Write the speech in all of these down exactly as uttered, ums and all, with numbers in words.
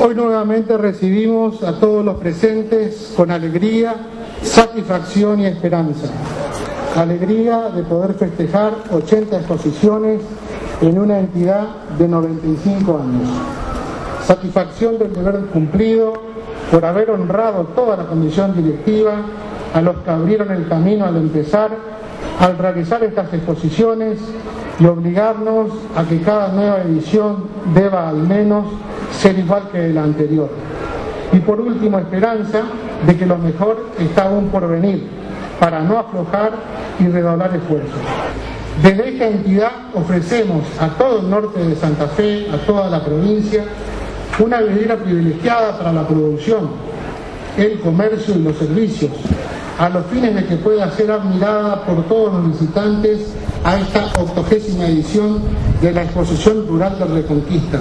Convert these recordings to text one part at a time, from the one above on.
Hoy nuevamente recibimos a todos los presentes con alegría, satisfacción y esperanza. Alegría de poder festejar ochenta exposiciones en una entidad de noventa y cinco años. Satisfacción del deber cumplido por haber honrado toda la comisión directiva, a los que abrieron el camino al empezar, al realizar estas exposiciones y obligarnos a que cada nueva edición deba al menos ser igual que la anterior. Y por último, esperanza de que lo mejor está aún por venir, para no aflojar y redoblar esfuerzos. Desde esta entidad ofrecemos a todo el norte de Santa Fe, a toda la provincia, una vidriera privilegiada para la producción, el comercio y los servicios, a los fines de que pueda ser admirada por todos los visitantes a esta octogésima edición de la Exposición Rural de Reconquista.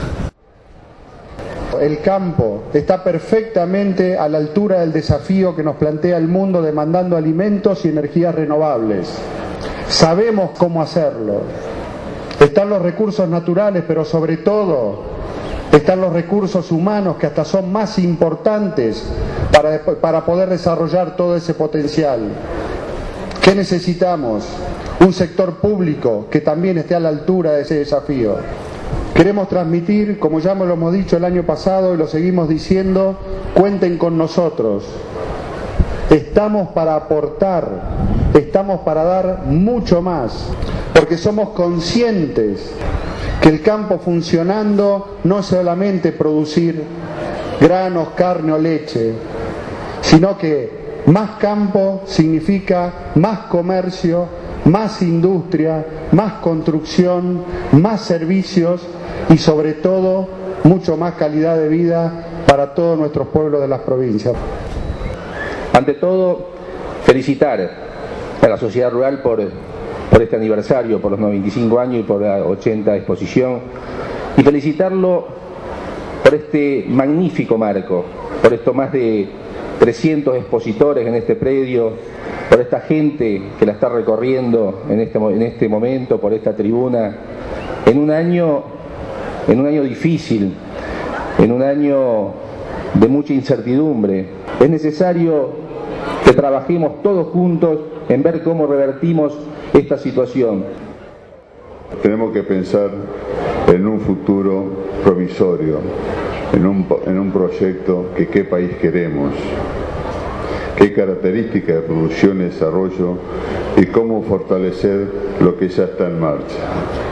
El campo está perfectamente a la altura del desafío que nos plantea el mundo demandando alimentos y energías renovables. Sabemos cómo hacerlo. Están los recursos naturales, pero sobre todo están los recursos humanos que hasta son más importantes para, para poder desarrollar todo ese potencial. ¿Qué necesitamos? Un sector público que también esté a la altura de ese desafío. Queremos transmitir, como ya lo hemos dicho el año pasado y lo seguimos diciendo, cuenten con nosotros. Estamos para aportar, estamos para dar mucho más, porque somos conscientes que el campo funcionando no es solamente producir granos, carne o leche, sino que más campo significa más comercio, más industria, más construcción, más servicios y sobre todo mucho más calidad de vida para todos nuestros pueblos de las provincias. Ante todo, felicitar a la sociedad rural por, por este aniversario, por los noventa y cinco años y por la ochenta exposición, y felicitarlo por este magnífico marco, por estos más de trescientos expositores en este predio, por esta gente que la está recorriendo en este, en este momento, por esta tribuna, en un año, en un año difícil, en un año de mucha incertidumbre. Es necesario que trabajemos todos juntos en ver cómo revertimos esta situación. Tenemos que pensar en un futuro provisorio, en un, en un proyecto que qué país queremos, qué características de producción y desarrollo y cómo fortalecer lo que ya está en marcha.